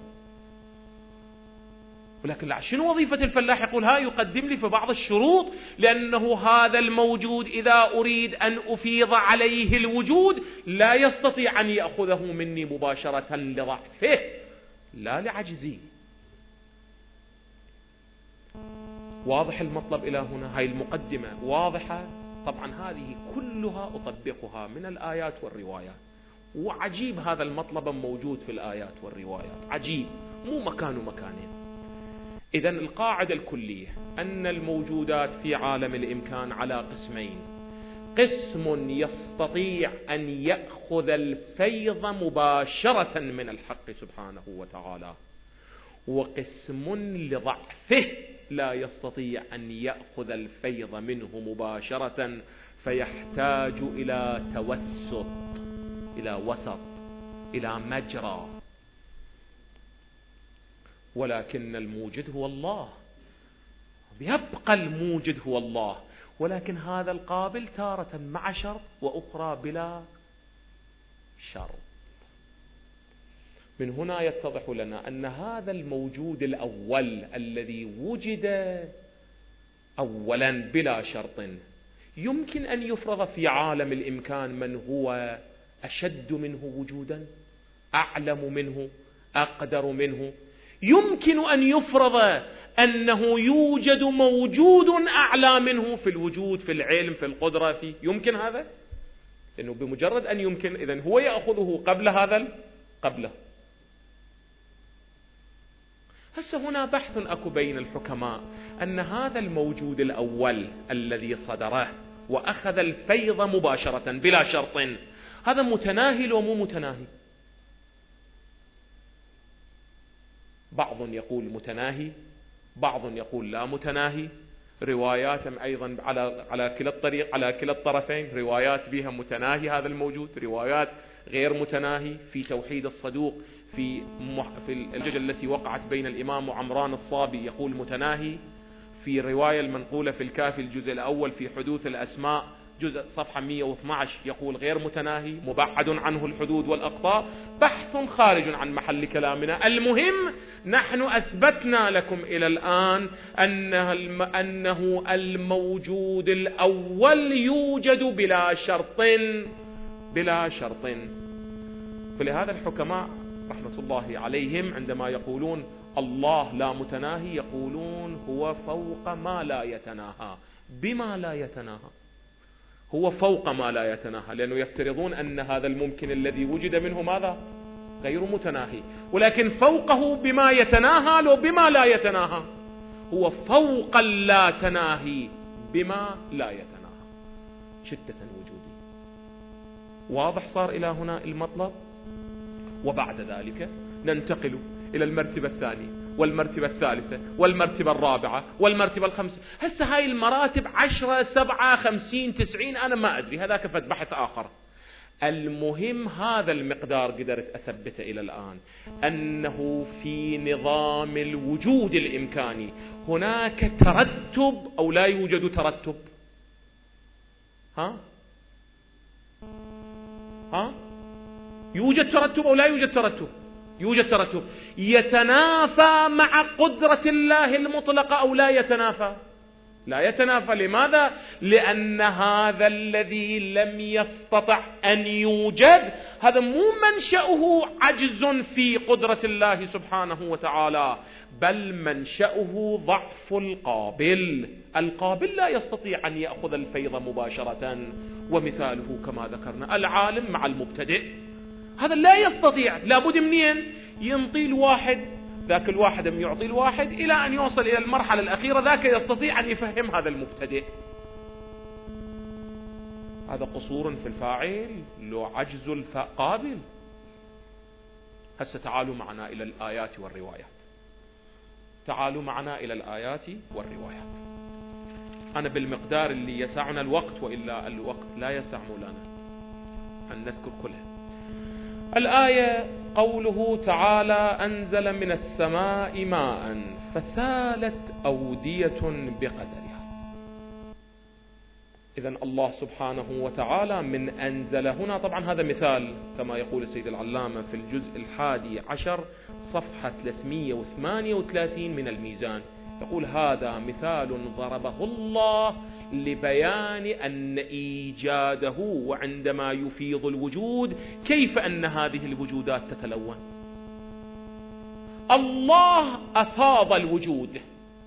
Speaker 2: ولكن شنو وظيفة الفلاح؟ يقول يقدم لي في بعض الشروط، لأنه هذا الموجود إذا أريد أن أفيض عليه الوجود لا يستطيع أن يأخذه مني مباشرة لضعفه لا لعجزي. واضح المطلب إلى هنا؟ هاي المقدمة واضحة. طبعا هذه كلها أطبقها من الآيات والروايات، وعجيب هذا المطلب موجود في الآيات والروايات، عجيب، مو مكانه مكانين. إذن القاعدة الكلية أن الموجودات في عالم الإمكان على قسمين: قسم يستطيع أن يأخذ الفيض مباشرة من الحق سبحانه وتعالى، وقسم لضعفه لا يستطيع أن يأخذ الفيض منه مباشرة، فيحتاج إلى توسط، إلى وسط، إلى مجرى. ولكن الموجد هو الله، يبقى الموجد هو الله، ولكن هذا القابل تارة مع شرط وأخرى بلا شرط. من هنا يتضح لنا أن هذا الموجود الأول الذي وجد أولا بلا شرط يمكن أن يفرض في عالم الإمكان من هو أشد منه وجودا، أعلم منه، أقدر منه. يمكن أن يفرض أنه يوجد موجود أعلى منه في الوجود، في العلم، في القدرة، في يمكن هذا، لأنه بمجرد أن يمكن إذن هو يأخذه قبل هذا قبله. هسه هنا بحث أكو بين الحكماء أن هذا الموجود الأول الذي صدره وأخذ الفيض مباشرة بلا شرط، هذا متناهي ومو متناهي؟ بعض يقول متناهي، بعض يقول لا متناهي. روايات أيضا على كلا الطريق، على كلا الطرفين، روايات بها متناهي هذا الموجود، روايات غير متناهي. في توحيد الصدوق في الجدل التي وقعت بين الإمام وعمران الصابي يقول متناهي. في رواية المنقولة في الكافي الجزء الأول في حدوث الأسماء جزء صفحة 112 يقول غير متناهي، مبعد عنه الحدود والأقطار. بحث خارج عن محل كلامنا. المهم نحن أثبتنا لكم إلى الآن أنه الموجود الأول يوجد بلا شرط، بلا شرط. فلهذا الحكماء رحمة الله عليهم عندما يقولون الله لا متناهي، يقولون هو فوق ما لا يتناهى. بما لا يتناهى؟ هو فوق ما لا يتناهى، لأنه يفترضون أن هذا الممكن الذي وجد منه ماذا؟ غير متناهي، ولكن فوقه بما يتناهى لو بما لا يتناهى. هو فوق اللا تناهي بما لا يتناهى شدة وجودي. واضح صار إلى هنا المطلب؟ وبعد ذلك ننتقل إلى المرتبة الثانية والمرتبة الثالثة والمرتبة الرابعة والمرتبة الخامسة. هسه هاي المراتب 10 7 50 90 أنا ما أدري، هذاك فد بحث آخر. المهم هذا المقدار قدرت أثبته إلى الآن، أنه في نظام الوجود الإمكاني هناك ترتب أو لا يوجد ترتب؟ يوجد ترتب أو لا يوجد ترتب؟ يوجد ترتب. يتنافى مع قدرة الله المطلقة أو لا يتنافى؟ لا يتنافى. لماذا؟ لأن هذا الذي لم يستطع أن يوجد هذا مو منشأه عجز في قدرة الله سبحانه وتعالى، بل منشأه ضعف القابل. القابل لا يستطيع أن يأخذ الفيض مباشرة، ومثاله كما ذكرنا العالم مع المبتدئ، هذا لا يستطيع. لابد منين؟ ينطي الواحد، ذاك الواحد يعطي الواحد إلى أن يوصل إلى المرحلة الأخيرة، ذاك يستطيع أن يفهم هذا المبتدئ. هذا قصور في الفاعل، لو عجز القابل. هسه تعالوا معنا إلى الآيات والروايات. تعالوا معنا إلى الآيات والروايات. أنا بالمقدار اللي يسعنا الوقت، وإلا الوقت لا يسع لنا أن نذكر كلها. الآية قوله تعالى: أنزل من السماء ماء فسالت أودية بقدرها. إذن الله سبحانه وتعالى من أنزل هنا، طبعا هذا مثال كما يقول السيد العلامة في الجزء 11 صفحة 338 من الميزان، يقول: هذا مثال ضربه الله لبيان أن إيجاده وعندما يفيض الوجود كيف أن هذه الوجودات تتلون. الله أفاض الوجود،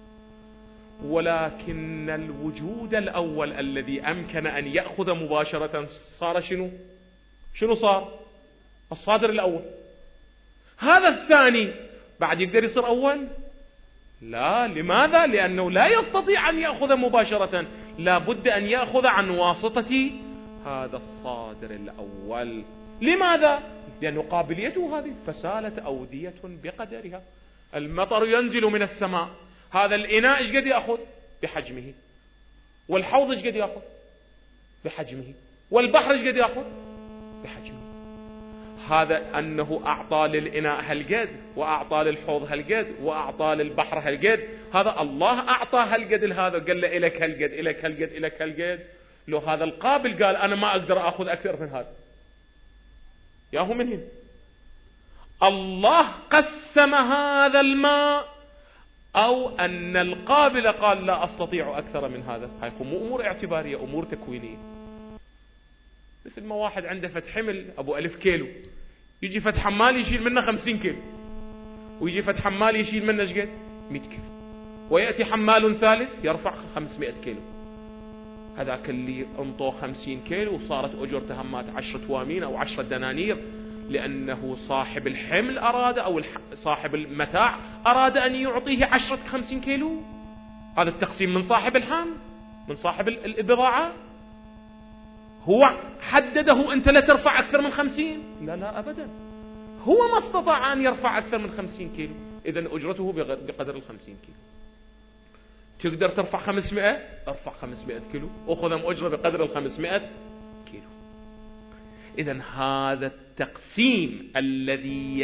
Speaker 2: ولكن الوجود الأول الذي أمكن أن يأخذ مباشرة صار شنو صار؟ الصادر الأول. هذا الثاني بعد يقدر يصير أول؟ لا. لماذا؟ لأنه لا يستطيع أن يأخذ مباشرة، لا بد أن يأخذ عن واسطة هذا الصادر الأول. لماذا؟ لأنه قابليته هذه. فسالت أودية بقدرها. المطر ينزل من السماء، هذا الإناء إيش قد يأخذ؟ بحجمه. والحوض إيش قد يأخذ؟ بحجمه. والبحر إيش قد يأخذ؟ بحجمه. هذا أنه أعطى للإناء هالقد، وأعطى للحوض هالقد، وأعطى للبحر هالقد. هذا الله أعطى هالقد لهذا، قال له إلك هالقد إلك هالقد إلك هالقد. لو هذا القابل قال أنا ما أقدر أخذ أكثر من هذا، ياهو من هنا. الله قسم هذا الماء، أو أن القابل قال لا أستطيع أكثر من هذا. هاي مو أمور اعتبارية، أمور تكوينية. مثل ما واحد عنده فتح حمل أبو 1000 كيلو، يجي فتح حمال يشيل منه 50 كيلو، ويجي فتح حمال يشيل منه ايش قد؟ 100 كيلو، ويأتي حمال ثالث يرفع 500 كيلو. هذاك اللي انطوه 50 كيلو وصارت أجرته همات 10 توامين أو 10 دنانير، لأنه صاحب الحمل أراد، أو صاحب المتاع أراد أن يعطيه 50 كيلو. هذا التقسيم من صاحب الحمل، من صاحب البضاعة. هو حدده أنت لا ترفع أكثر من 50. لا أبدا، هو ما استطاع أن يرفع أكثر من 50 كيلو، إذن أجرته بقدر 50 كيلو. تقدر ترفع 500، ارفع 500 كيلو، أخذ أجرة بقدر 500 كيلو. إذن هذا التقسيم الذي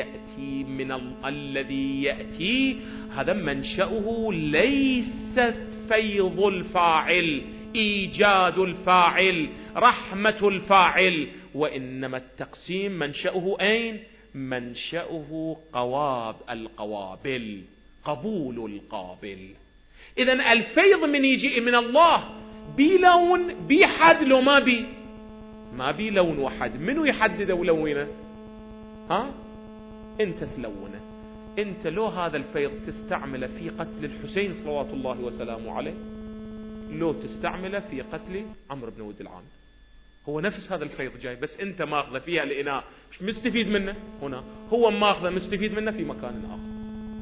Speaker 2: يأتي هذا منشأه ليس فيض الفاعل، إيجاد الفاعل، رحمة الفاعل، وإنما التقسيم منشأه أين؟ منشأه القوابل، قبول القابل. إذن الفيض من يجي من الله بلون بحد، لو ما بي لون واحد. منو يحدده ولونه؟ أنت تلونه. أنت لو هذا الفيض تستعمله في قتل الحسين صلوات الله وسلامه عليه، لو تستعمله في قتل عمرو بن ود العامر، هو نفس هذا الفيض جاي، بس أنت ماخذه فيها الإناء مش مستفيد منه هنا، هو ماخذه مستفيد منه في مكان آخر.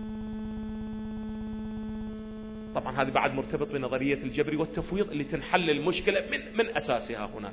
Speaker 2: طبعا هذا بعد مرتبط بنظرية الجبر والتفويض اللي تنحل المشكلة من أساسها هناك.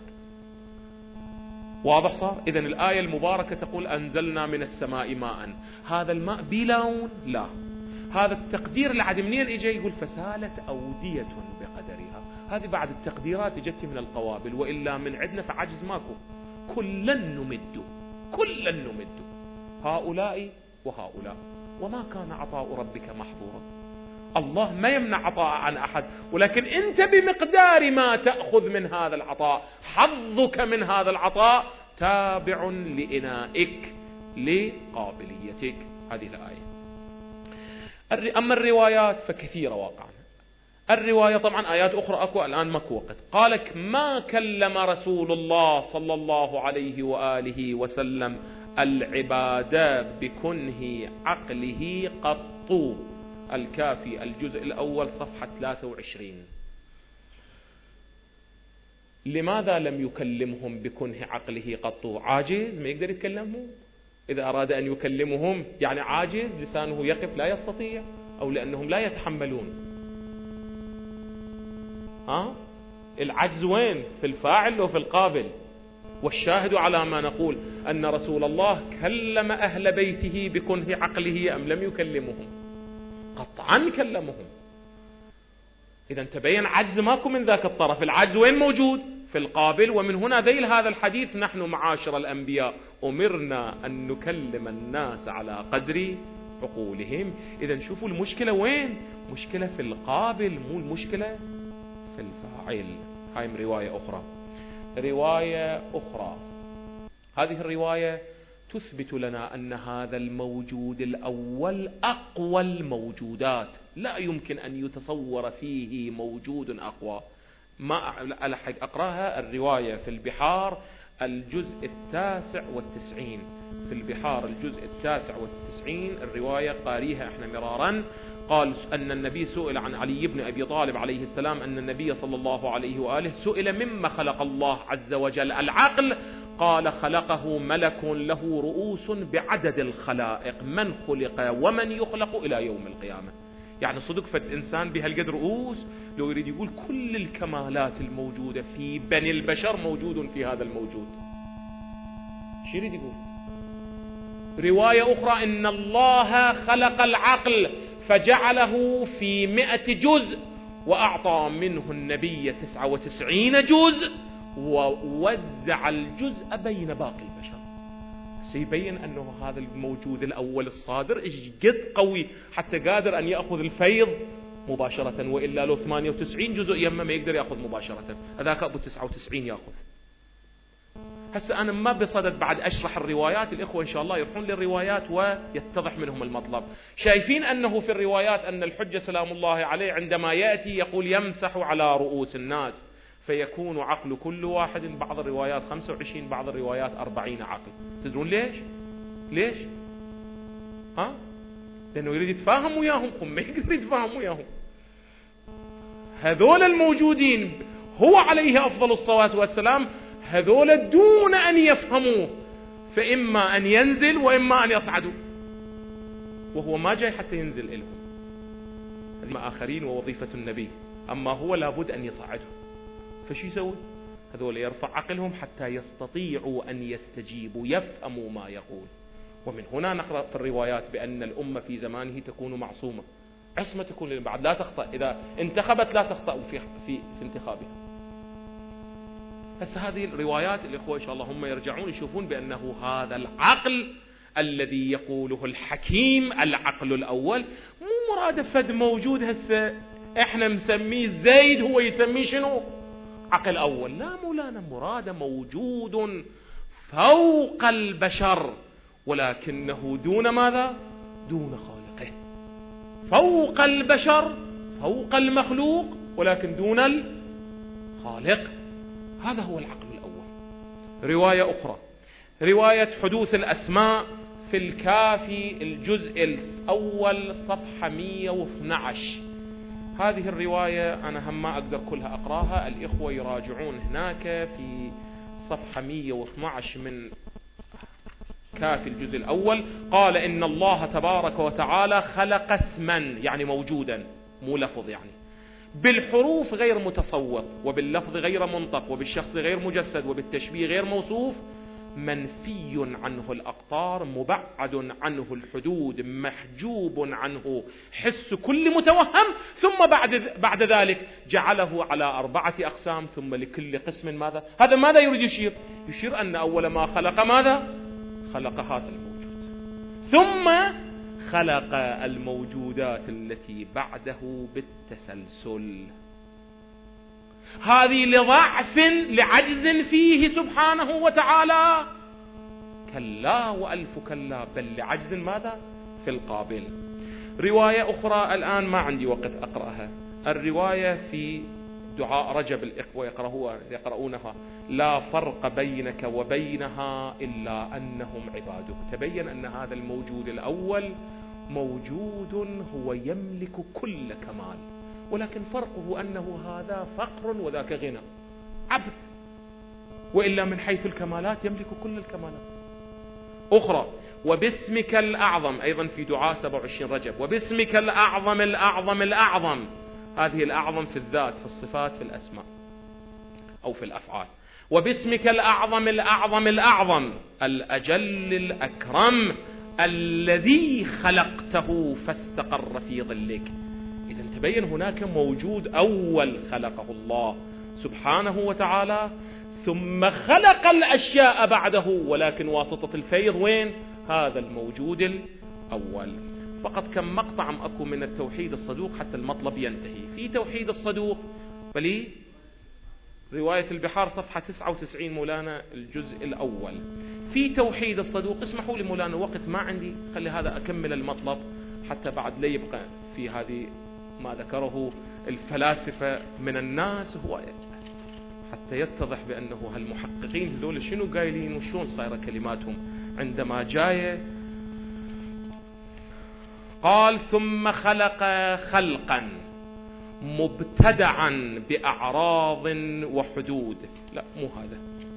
Speaker 2: واضح صار؟ إذن الآية المباركة تقول أنزلنا من السماء ماء، هذا الماء بلون؟ لا، هذا التقدير العدم منين إجا؟ يقول فسالت أودية بقدرها. هذه بعد التقديرات جت من القوابل، وإلا من عندنا فعجز ماكو. كلا نمد هؤلاء وهؤلاء وما كان عطاء ربك محظورا. الله ما يمنع عطاء عن أحد، ولكن أنت بمقدار ما تأخذ من هذا العطاء، حظك من هذا العطاء تابع لإنائك لقابليتك. هذه الآية. أما الروايات فكثيرة واقعا. الرواية طبعا آيات أخرى أكو الآن ماكو وقت. قالك ما كلم رسول الله صلى الله عليه وآله وسلم العبادة بكنه عقله قط. الكافي الجزء الأول صفحة 23. لماذا لم يكلمهم بكنه عقله قط؟ عاجز ما يقدر يتكلمهم. إذا أراد أن يكلمهم يعني عاجز، لسانه يقف لا يستطيع، أو لأنهم لا يتحملون. العجز وين؟ في الفاعل وفي القابل. والشاهد على ما نقول أن رسول الله كلم أهل بيته بكنه عقله أم لم يكلمهم؟ قطعا كلمهم. إذا تبين عجز ماكو من ذاك الطرف. العجز وين موجود؟ في القابل. ومن هنا ذيل هذا الحديث نحن معاشر الأنبياء أمرنا أن نكلم الناس على قدر عقولهم. إذا شوفوا المشكلة وين؟ مشكلة في القابل، مو المشكلة في الفاعل. هاي رواية أخرى. رواية أخرى، هذه الرواية تثبت لنا أن هذا الموجود الأول أقوى الموجودات، لا يمكن أن يتصور فيه موجود أقوى. ما ألحق أقرأها. الرواية في البحار الجزء 99، في البحار الجزء 99 الرواية قاريها احنا مرارا. قال أن النبي سئل عن علي بن أبي طالب عليه السلام أن النبي صلى الله عليه وآله سئل مما خلق الله عز وجل العقل، قال خلقه ملك له رؤوس بعدد الخلائق، من خلق ومن يخلق إلى يوم القيامة. يعني صدق فالإنسان بهالقد رؤوس، لو يريد يقول كل الكمالات الموجودة في بني البشر موجود في هذا الموجود. شو يريد يقول؟ رواية أخرى إن الله خلق العقل فجعله في 100 جزء وأعطى منه النبي 99 جزء ووزع الجزء بين باقي البشر. سيبين أنه هذا الموجود الأول الصادر قد قوي حتى قادر أن يأخذ الفيض مباشرة، وإلا لو 98 جزء يما ما يقدر يأخذ مباشرة، هذاك أبو 99 يأخذ. هسه أنا ما بصدد بعد أشرح الروايات، الإخوة إن شاء الله يروحون للروايات ويتضح منهم المطلب. شايفين أنه في الروايات أن الحجة سلام الله عليه عندما يأتي يقول يمسح على رؤوس الناس، فيكون عقل كل واحد، بعض الروايات 25، بعض الروايات 40 عقل. تدرون ليش؟ لأنه يريد يتفاهم وياهم، هم ما يقدر يتفاهم وياهم. هذول الموجودين هو عليه أفضل الصلاة والسلام، هذول دون أن يفهموه، فإما أن ينزل وإما أن يصعدوا، وهو ما جاي حتى ينزل إلهم. هذه آخرين ووظيفة النبي، أما هو لابد أن يصعدهم. فشي يسوي؟ هذول يرفع عقلهم حتى يستطيعوا أن يستجيبوا، يفهموا ما يقول. ومن هنا نقرأ في الروايات بأن الأمة في زمانه تكون معصومة، عصمة تكون بعد لا تخطأ، إذا انتخبت لا تخطأ في انتخابها. بس هذه الروايات الإخوة إن شاء الله هم يرجعون يشوفون بأنه هذا العقل الذي يقوله الحكيم العقل الأول مو مراد فد موجود هسه احنا مسميه زيد هو يسميه شنو عقل أول. لا مولانا، مراد موجود فوق البشر، ولكنه دون ماذا؟ دون خالقه. فوق البشر، فوق المخلوق، ولكن دون الخالق. هذا هو العقل الأول. رواية أخرى، رواية حدوث الأسماء في الكافي الجزء الأول صفحة 112. هذه الرواية أنا هم ما أقدر كلها أقراها، الإخوة يراجعون هناك في صفحة 112 من كافي الجزء الأول. قال إن الله تبارك وتعالى خلق اسما، يعني موجودا مو لفظ، يعني بالحروف غير متصوت، وباللفظ غير منطق، وبالشخص غير مجسد، وبالتشبيه غير موصوف، منفي عنه الأقطار، مبعد عنه الحدود، محجوب عنه حس كل متوهم، ثم بعد ذلك جعله على 4 أقسام، ثم لكل قسم ماذا؟ هذا ماذا يريد يشير؟ يشير أن أول ما خلق ماذا؟ خلق هذا الموجود، ثم خلق الموجودات التي بعده بالتسلسل. هذه لضعف لعجز فيه سبحانه وتعالى؟ كلا وألف كلا، بل لعجز ماذا؟ في القابل. رواية أخرى الآن ما عندي وقت أقرأها، الرواية في دعاء رجب الإخوة يقرؤونها: لا فرق بينك وبينها إلا أنهم عبادك. تبين أن هذا الموجود الأول موجود هو يملك كل كمال، ولكن فرقه أنه هذا فقر وذاك غنى، عبد، وإلا من حيث الكمالات يملك كل الكمالات. أخرى: وباسمك الأعظم، أيضا في دعاء 27 رجب: وباسمك الأعظم الأعظم الأعظم. هذه الأعظم في الذات، في الصفات، في الأسماء أو في الأفعال. وباسمك الأعظم الأعظم الأعظم الأجل الأكرم الذي خلقته فاستقر في ظلك. إذن تبين هناك موجود أول خلقه الله سبحانه وتعالى، ثم خلق الأشياء بعده، ولكن واسطة الفيض وين؟ هذا الموجود الأول. فقط كم مقطع أكو من التوحيد الصدوق حتى المطلب ينتهي. في توحيد الصدوق فلي رواية البحار صفحة 99 مولانا الجزء الأول. في توحيد الصدوق، اسمحوا لي مولانا وقت ما عندي، خلي هذا أكمل المطلب حتى بعد لا يبقى في هذه ما ذكره الفلاسفة من الناس، هو حتى يتضح بأنه هالمحققين هذول شنو قايلين وشون صايرة كلماتهم عندما جاية. قال: ثم خلق خلقا مبتدعا بأعراض وحدود. لا مو هذا،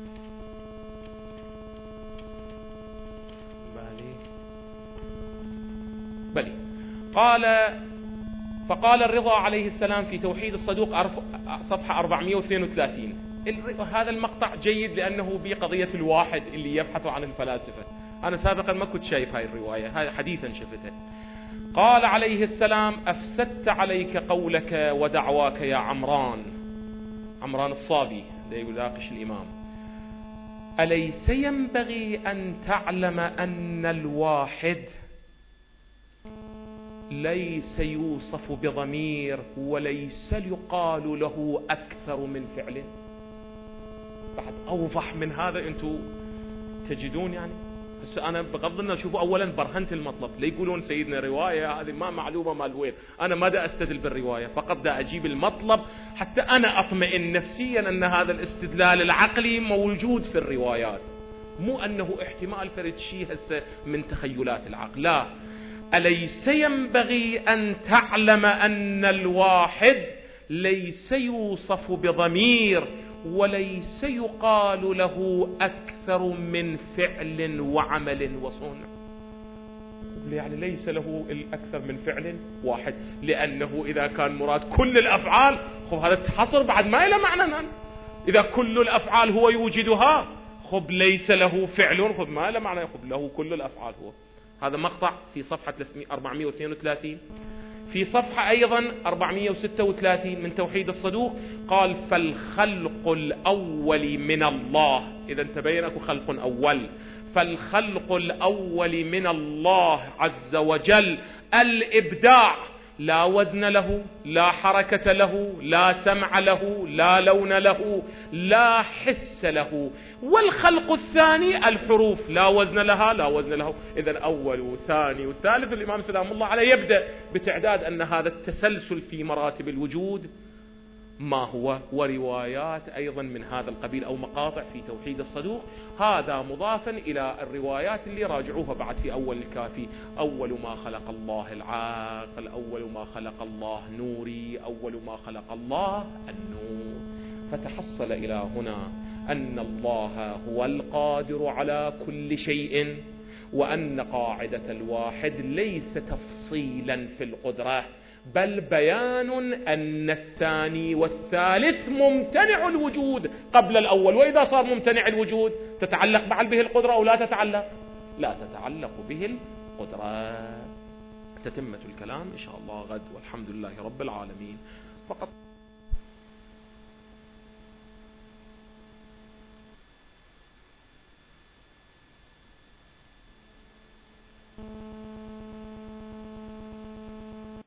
Speaker 2: بلي. قال: فقال الرضا عليه السلام في توحيد الصدوق صفحة 432. هذا المقطع جيد لأنه بقضية الواحد اللي يبحث عن الفلاسفة. أنا سابقا ما كنت شايف هاي الرواية، هاي حديثا شفتها. قال عليه السلام: أفسدت عليك قولك ودعواك يا عمران الصابي يناقش الإمام، أليس ينبغي أن تعلم أن الواحد ليس يوصف بضمير وليس يقال له أكثر من فعله؟ بعد أوضح من هذا أنتم تجدون يعني. بس أنا بغض النظر شوفوا أولا برهنت المطلب، لا يقولون سيدنا رواية هذه ما معلومة مال وين. أنا ما دا أستدل بالرواية، فقط دا أجيب المطلب حتى أنا أطمئن نفسيا أن هذا الاستدلال العقلي موجود في الروايات، مو أنه احتمال فرد شيء هسه من تخيلات العقل. لا، أليس ينبغي أن تعلم أن الواحد ليس يوصف بضمير وليس يقال له أكثر من فعل وعمل وصنع. يعني ليس له الأكثر من فعل واحد، لأنه إذا كان مراد كل الأفعال، خب هذا الحصر بعد ما إلى معنى. إذا كل الأفعال هو يوجدها، خب ليس له فعل، خب ما إلى معنى، خب له كل الأفعال هو. هذا مقطع في صفحة 432. في صفحة أيضا 436 من توحيد الصدوق قال: فالخلق الأول من الله. إذا تبين أكو خلق أول، فالخلق الأول من الله عز وجل الإبداع، لا وزن له، لا حركة له، لا سمع له، لا لون له، لا حس له. والخلق الثاني الحروف، لا وزن لها، لا وزن له. إذن أول وثاني والثالث الإمام سلام الله عليه يبدأ بتعداد أن هذا التسلسل في مراتب الوجود ما هو، وروايات أيضا من هذا القبيل أو مقاطع في توحيد الصدوق. هذا مضافا إلى الروايات اللي راجعوها بعد في أول الكافي: أول ما خلق الله العاقل، أول ما خلق الله نوري، أول ما خلق الله النور. فتحصل إلى هنا أن الله هو القادر على كل شيء، وأن قاعدة الواحد ليس تفصيلا في القدرة، بل بيان أن الثاني والثالث ممتنع الوجود قبل الأول. وإذا صار ممتنع الوجود تتعلق بعد به القدرة أو لا تتعلق؟ لا تتعلق به القدرة. تتمة الكلام إن شاء الله غد، والحمد لله رب العالمين. فقط